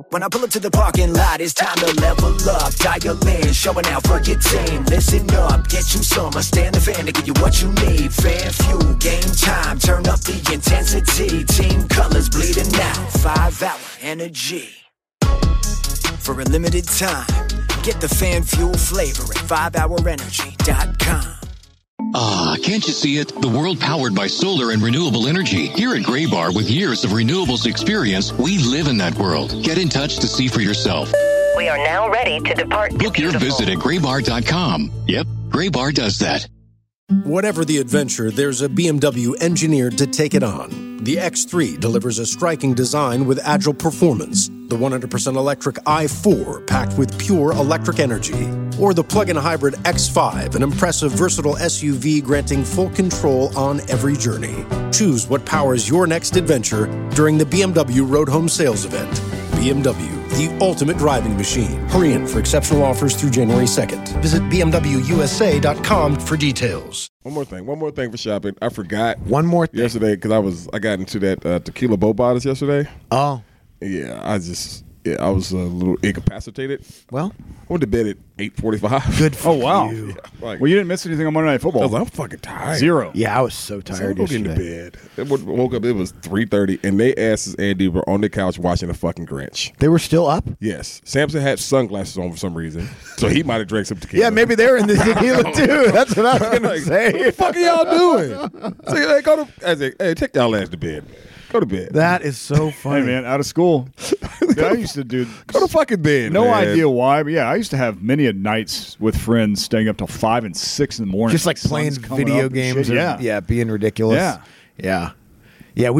When I pull up to the parking lot, it's time to level up. Dial in, showing out for your team. Listen up, get you some. Stand the fan to give you what you need. Fan fuel, game time, turn up the intensity. Team colors bleeding out, 5-hour energy. For a limited time, get the fan fuel flavor at 5hourenergy.com. Ah, can't you see it? The world powered by solar and renewable energy. Here at Graybar, with years of renewables experience, we live in that world. Get in touch to see for yourself. We are now ready to depart. Book your visit at graybar.com. Yep, Graybar does that. Whatever the adventure, there's a BMW engineered to take it on. The X3 delivers a striking design with agile performance. The 100% electric i4 packed with pure electric energy. Or the plug-in hybrid X5, an impressive, versatile SUV granting full control on every journey. Choose what powers your next adventure during the BMW Road Home Sales Event. BMW, the ultimate driving machine. Hurry in for exceptional offers through January 2nd. Visit BMWUSA.com for details. One more thing for shopping. I forgot. One more thing. Yesterday, because I got into that tequila bow bottles yesterday. Oh. Yeah, I was a little incapacitated. Well, I went to bed at 8:45. Good for you. Wow. Yeah, Well, you didn't miss anything on Monday Night Football. I was like, I'm fucking tired. 0. Yeah, I was so tired So I yesterday. into bed. I woke up, it was 3:30, and they asses Andy were on the couch watching the fucking Grinch. They were still up? Yes. Samson had sunglasses on for some reason, so he might have drank some tequila. Yeah, maybe they were in the tequila too. That's what I was going to Like, say. What the fuck are y'all doing? So, I said, hey, take y'all ass to bed. Go to bed. That is so funny. Hey, man, out of school. Dude, I used to do. Go to fucking bed. No man. idea why, but yeah, I used to have many a nights with friends staying up till 5 and 6 in the morning. Just like sun's playing coming video up and games. shit. Or, Yeah. being ridiculous. Yeah. Yeah,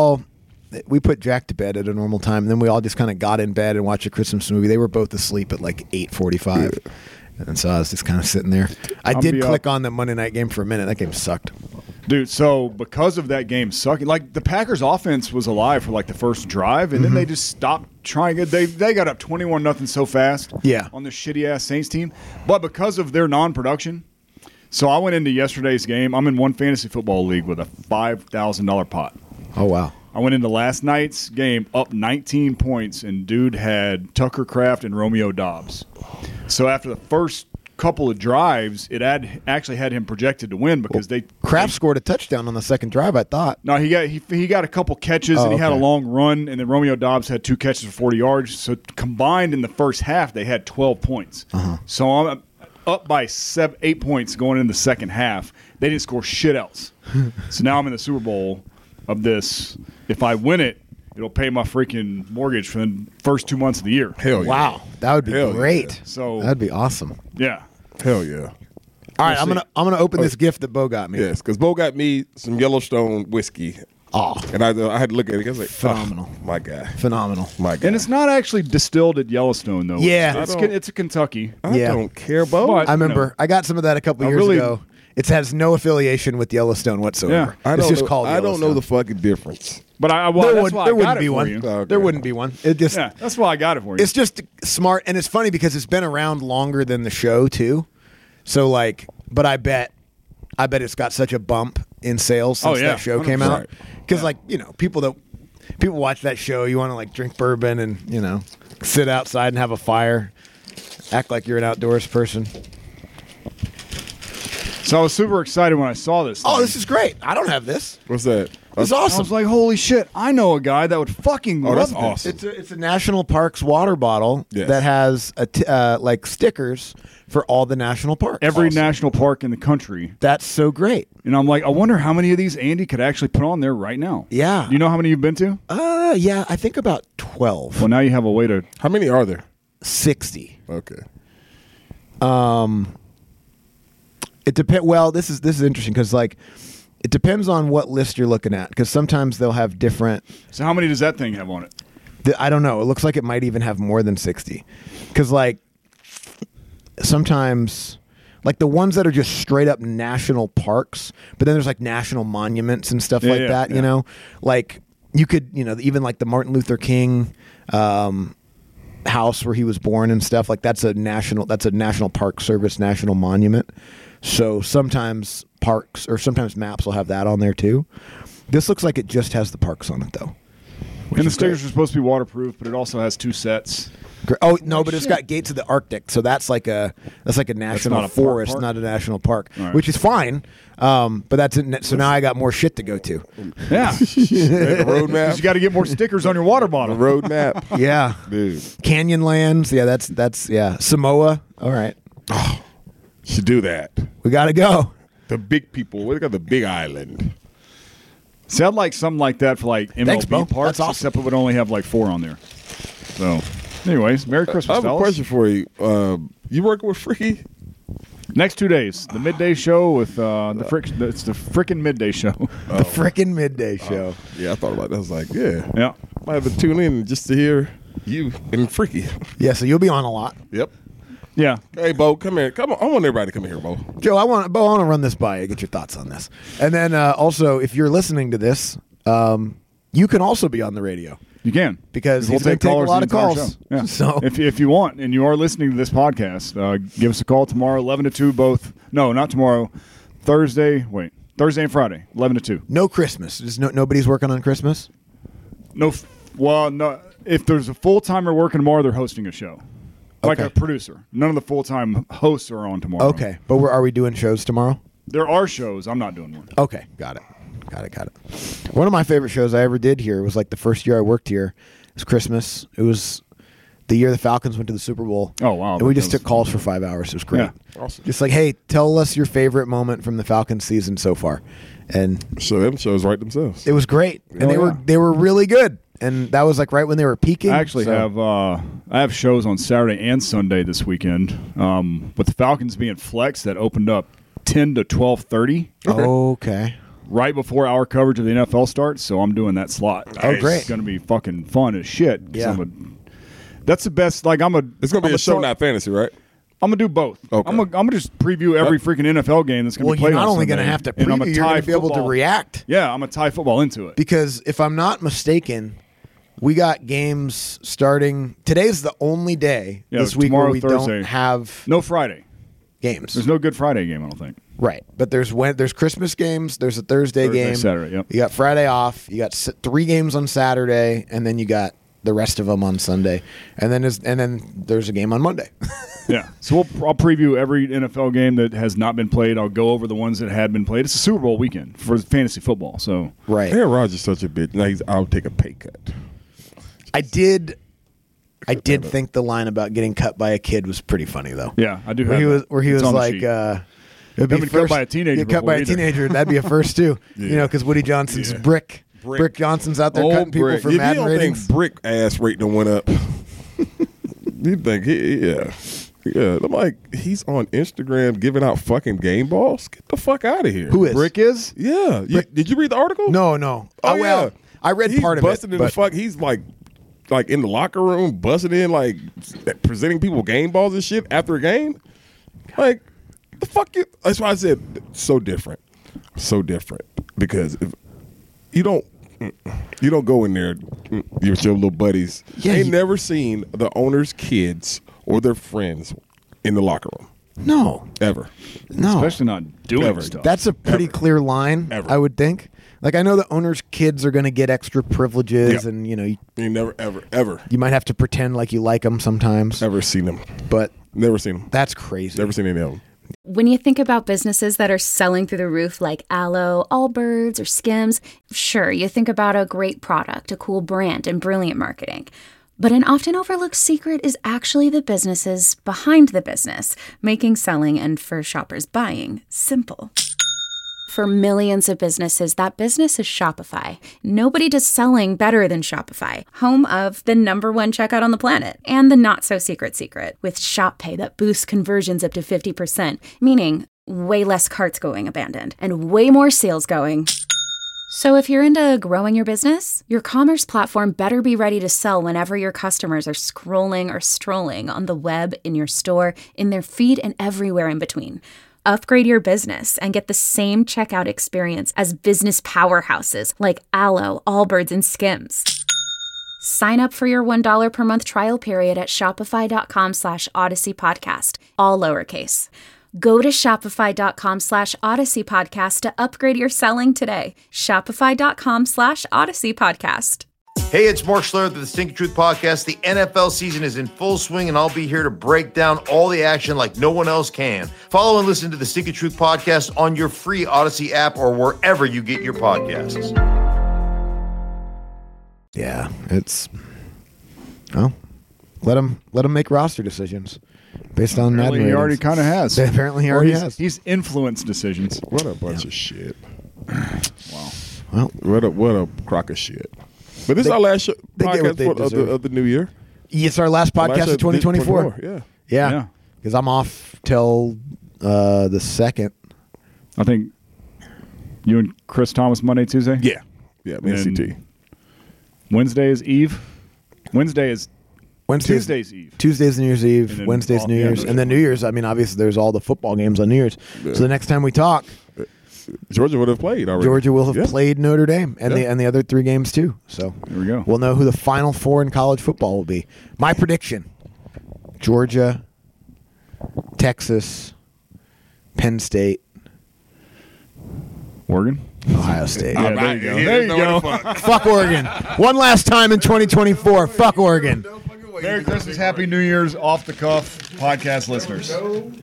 we put Jack to bed at a normal time, and then we all just kind of got in bed and watched a Christmas movie. They were both asleep at like 8:45. And so I was just kind of sitting there. I did click on the Monday night game for a minute. That game sucked. Dude, so because of that game sucking, like the Packers offense was alive for like the first drive, and then they just stopped trying it. They got up 21-0 so fast on this shitty-ass Saints team. But because of their non-production, so I went into yesterday's game. I'm in one fantasy football league with a $5,000 pot. Oh, wow. I went into last night's game up 19 points, and dude had Tucker Kraft and Romeo Doubs. So after the first couple of drives, it actually had him projected to win because Kraft scored a touchdown on the second drive, I thought. No, he got a couple catches and he had a long run, and then Romeo Doubs had 2 catches for 40 yards. So combined in the first half, they had 12 points. So I'm up by 8 points going into the second half. They didn't score shit else. So now I'm in the Super Bowl of this. If I win it, it'll pay my freaking mortgage for the first 2 months of the year. Hell yeah. Wow, that would be great. Yeah. So that'd be awesome. Yeah. Hell yeah. All right, I'm gonna open this gift that Bo got me. Yes, because Bo got me some Yellowstone whiskey. Oh, and I had to look at it. I was like, phenomenal. Oh, my guy. Phenomenal. My guy. And it's not actually distilled at Yellowstone, though. Yeah. It's a Kentucky. I don't care, Bo. But, I remember. I got some of that a couple years ago. It has no affiliation with Yellowstone whatsoever. Yeah. It's just called I don't know Yellowstone. the fucking difference. But there wouldn't be one. Okay. There wouldn't be one. It just that's why I got it for you. It's just smart, and it's funny because it's been around longer than the show too. So but I bet it's got such a bump in sales since that show came out. Because people watch that show, you want to drink bourbon and sit outside and have a fire, act like you're an outdoors person. So I was super excited when I saw this. Oh, this is great! I don't have this. What's that? It's awesome. I was like, holy shit! I know a guy that would fucking love that's this. awesome. It's a national parks water bottle that has stickers for all the national parks. Every national park in the country. That's so great. And I'm like, I wonder how many of these Andy could actually put on there right now. Yeah. Do you know how many you've been to? Yeah, I think about 12. Well, now you have a way to. How many are there? 60. Okay. It depends. Well, this is interesting because it depends on what list you're looking at. Because sometimes they'll have different. So how many does that thing have on it? I don't know. It looks like it might even have more than 60. Because sometimes the ones that are just straight up national parks, but then there's national monuments and stuff that. Yeah. You know, you could even the Martin Luther King house where he was born and stuff that's a national park service national monument. So sometimes parks or sometimes maps will have that on there too. This looks like it just has the parks on it though. And the stickers are supposed to be waterproof, but it also has 2 sets. Oh no, but it's got gates to the Arctic, so that's like a national forest, not a national park, right. Which is fine. But that's it. So now I got more shit to go to. Yeah, roadmap. You got to get more stickers on your water bottle. Roadmap. Yeah, dude. Canyonlands. Yeah, that's Samoa. All right. Oh, should do that. We got to go. The big people. We got the big island. See, I'd like something like that for like MLB parks, awesome. Except it would only have like 4 on there. So, anyways, Merry Christmas, I have fellas. a question for you. You working with Freaky? Next 2 days, the midday show with it's the frickin' midday show. The frickin' midday show. Yeah, I thought about that. I was like, yeah, might have to tune in just to hear you and Freaky. Yeah, so you'll be on a lot. Yep. Yeah. Hey, Bo, come here. Come on. I want everybody to come here, Bo. Joe, I want to run this by you, get your thoughts on this. And then also, if you're listening to this, you can also be on the radio. You can. Because we'll take a lot of calls. Yeah. So if you want and you are listening to this podcast, give us a call tomorrow, 11 to 2 both. No, not tomorrow. Thursday and Friday, 11 to 2. No Christmas. Nobody's working on Christmas? No. If there's a full-timer working tomorrow, they're hosting a show. Like a producer. None of the full-time hosts are on tomorrow. Okay. But are we doing shows tomorrow? There are shows. I'm not doing one. Okay. Got it. One of my favorite shows I ever did here was like the first year I worked here. It was Christmas. It was the year the Falcons went to the Super Bowl. Oh, wow. And we just took calls for 5 hours. It was great. Yeah. Awesome. Just like, hey, tell us your favorite moment from the Falcons season so far. And so them shows write themselves. It was great. And they were really good. And that was like right when they were peaking. I actually have shows on Saturday and Sunday this weekend. With the Falcons being flexed, that opened up 10 to 12:30. Okay. Right before our coverage of the NFL starts, so I'm doing that slot. Oh, great! It's going to be fucking fun as shit. Yeah, that's the best. Like it's going to be a show, not fantasy, right? I'm going to do both. Okay. I'm going to just preview every freaking NFL game that's going to be played. You're not on only going to have to preview, you're going to be able to react. Yeah, I'm going to tie football into it. Because if I'm not mistaken, we got games starting. Today's the only day this week where we don't have no Friday games. There's no Good Friday game, I don't think. Right, but there's Christmas games. There's a Thursday game. Saturday, yep. You got Friday off. You got 3 games on Saturday, and then you got the rest of them on Sunday, and then there's a game on Monday. Yeah, so I'll preview every NFL game that has not been played. I'll go over the ones that had been played. It's a Super Bowl weekend for fantasy football, so right. Aaron Rodgers is such a bitch. Now I'll take a pay cut. I did think the line about getting cut by a kid was pretty funny, though. Yeah, I do. Where he was like. It'd be cut by a teenager. Get cut by a teenager. That'd be a first too. Yeah. You know, because Woody Johnson's Brick Johnson's out there cutting people for Madden ratings. Think Brick ass rating went up. You think yeah? I'm like, he's on Instagram giving out fucking game balls. Get the fuck out of here. Who is Brick? Is yeah? Did you read the article? No. Oh well, yeah. I read part of it. Busting in the fuck. He's like in the locker room, busting in, like presenting people game balls and shit after a game. Like. The fuck you? That's why I said so different because if you don't go in there with your little buddies. Yeah, they never seen the owner's kids or their friends in the locker room. No, ever. No, especially not doing stuff. That's a pretty clear line. I would think. Like I know the owner's kids are going to get extra privileges, and you never ever. You might have to pretend like you like them sometimes. Never seen them, but never seen them. That's crazy. Never seen any of them. When you think about businesses that are selling through the roof like Aloe, Allbirds, or Skims, sure, you think about a great product, a cool brand, and brilliant marketing. But an often overlooked secret is actually the businesses behind the business, making selling and for shoppers buying simple. For millions of businesses, that business is Shopify. Nobody does selling better than Shopify, home of the #1 checkout on the planet, and the not-so-secret secret, with Shop Pay that boosts conversions up to 50%, meaning way less carts going abandoned, and way more sales going. So if you're into growing your business, your commerce platform better be ready to sell whenever your customers are scrolling or strolling on the web, in your store, in their feed, and everywhere in between. Upgrade your business and get the same checkout experience as business powerhouses like Aloe, Allbirds, and Skims. Sign up for your $1 per month trial period at shopify.com/Odyssey Podcast, all lowercase. Go to shopify.com /Odyssey Podcast to upgrade your selling today. Shopify.com /Odyssey Podcast. Hey, it's Mark Schlereth of the Stinky Truth Podcast. The NFL season is in full swing, and I'll be here to break down all the action like no one else can. Follow and listen to the Stinky Truth Podcast on your free Odyssey app or wherever you get your podcasts. Yeah, it's... Well, let him make roster decisions based on that. He already kind of has. Apparently he already has. He's influenced decisions. What a bunch of shit. Wow. Well, what a crock of shit. But this is our last podcast of the new year. It's our last podcast of 2024. Yeah. Because I'm off till the 2nd. I think you and Chris Thomas Monday, Tuesday? Yeah, NCT. Wednesday is Eve. Tuesday's Eve. Tuesday's New Year's Eve. Wednesday's New Year's. And then New Year's, I mean, obviously there's all the football games on New Year's. Yeah. So the next time we talk... Georgia would have played already. Georgia will have played Notre Dame and the other 3 games too. So there we go. We'll know who the Final Four in college football will be. My prediction: Georgia, Texas, Penn State, Oregon, Ohio State. There you go. Fuck Oregon. One last time in 2024. Fuck Oregon. Merry Christmas, Happy New Year's, off the cuff podcast listeners.